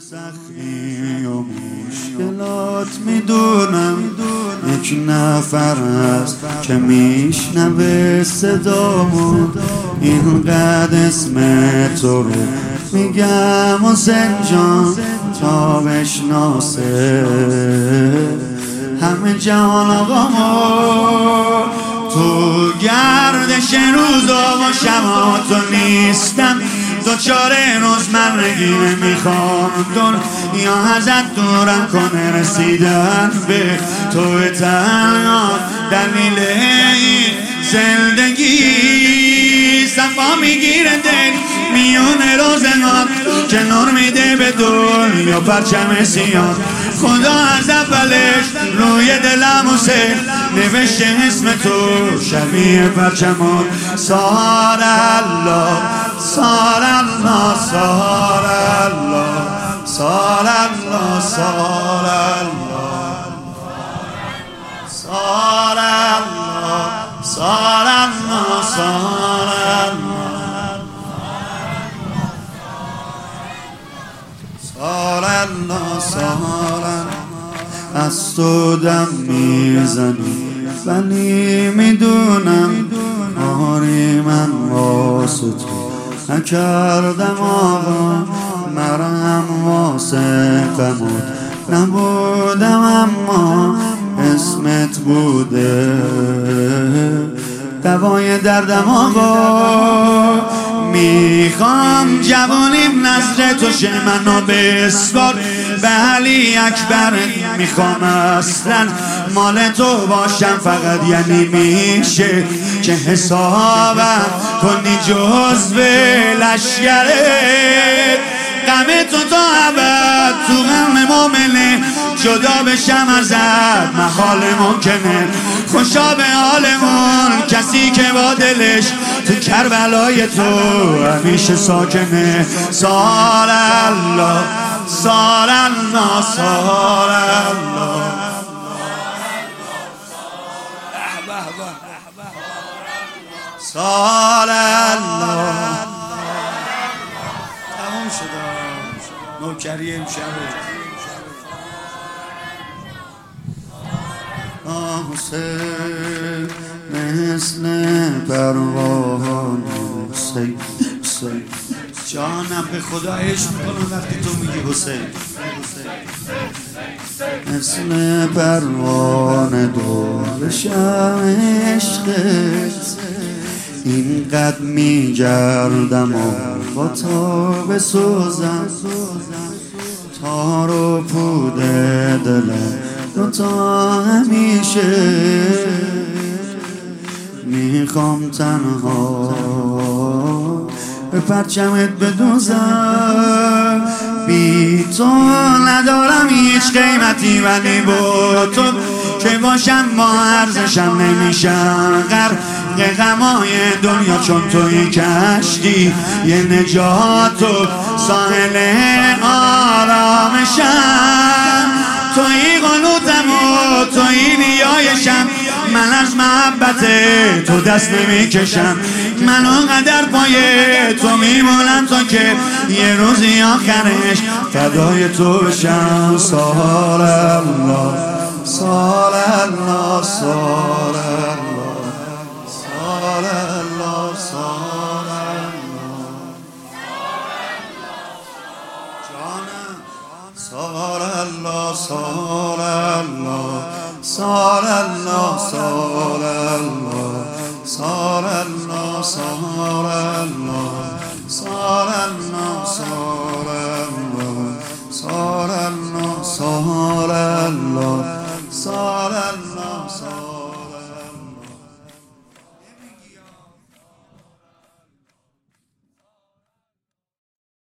سختی و مشکلات میدونم، یک نفر هست که میشنوه صدامو، اینقدر اسم تو رو میگم حسین جان تا بشناسه همه جهان آقامو. تو گردش روزا و شباتو نیستم، دوچار روزمرگی نمیخوام دنیا ازت دورم کنه، رسیدن به تو تنها دلیل این زندگی. صفا میگیره دل میونه روزگار که نور میده به دنیا پرچم سیاه. خدا از اولش روی دلم حسین نوشته اسم تو شبیه پرچمان. سار الله سار الله سار الله سار الله سار الله سار الله سار الله سار الله سار الله. از تو دم میزنی ولی میدونم آری من واسه تو نکردم آقا، مرهم واسه قمود نبودم، اما اسمت بوده دوای دردم آقا. میخوام جوانیم نظر تو شه منو بسپار به علی اکبر، میخوام اصلا مال تو باشم فقط، یعنی میشه که حسابم کنی جزو لشگرت. غم تو تا ابد تو غم مومنه، جدا بشم ازت محال ممکنه. خوشا به حالمون کسی که با دلش تو کربلای تو همیشه ساکنه. سار الله سار الله سار الله سار الله. تمام شد نوکری امشبه. حسین مثل پروانه حسین حسین جانم به خدا عشق میکنم وقتی تو میگی حسین. مثل پروانه دورشم عشقت، اینقدر میگردم و با تا بسوزم، تار و پود دلم دوتا همیشه. میخوام تنها به پرچمت بدوزم، بی تو ندارم هیچ قیمتی، ولی با تو که باشم با ارزشم نمیشم غرق غمای دنیا، چون توی کشتی یه نجات و ساحل آرامشم. توی قنوتم و توی نیایشم، من از محبت تو دست نمیکشم. من اونقدر پای تو میمونم تا که یه روزی آخرش فدای تو بشم. سار الله سار الله سار الله سار الله سار الله جانم. سار الله سار الله سار الله سار الله سار الله سار الله سار الله